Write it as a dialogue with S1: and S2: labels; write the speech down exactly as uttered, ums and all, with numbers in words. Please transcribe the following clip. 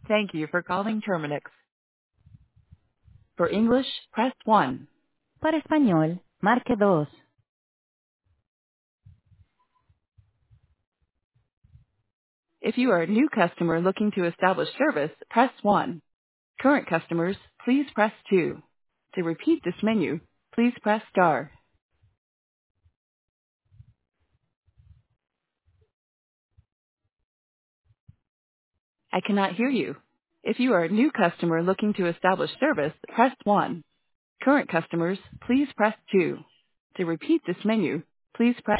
S1: Thank you for calling Terminix. For English, press one. Para español, marque dos. If you are a new customer looking to establish service, press one. Current customers, please press two. To repeat this menu, please press star. I cannot hear you. If you are a new customer looking to establish service, press one. Current customers, please press two. To repeat this menu, please press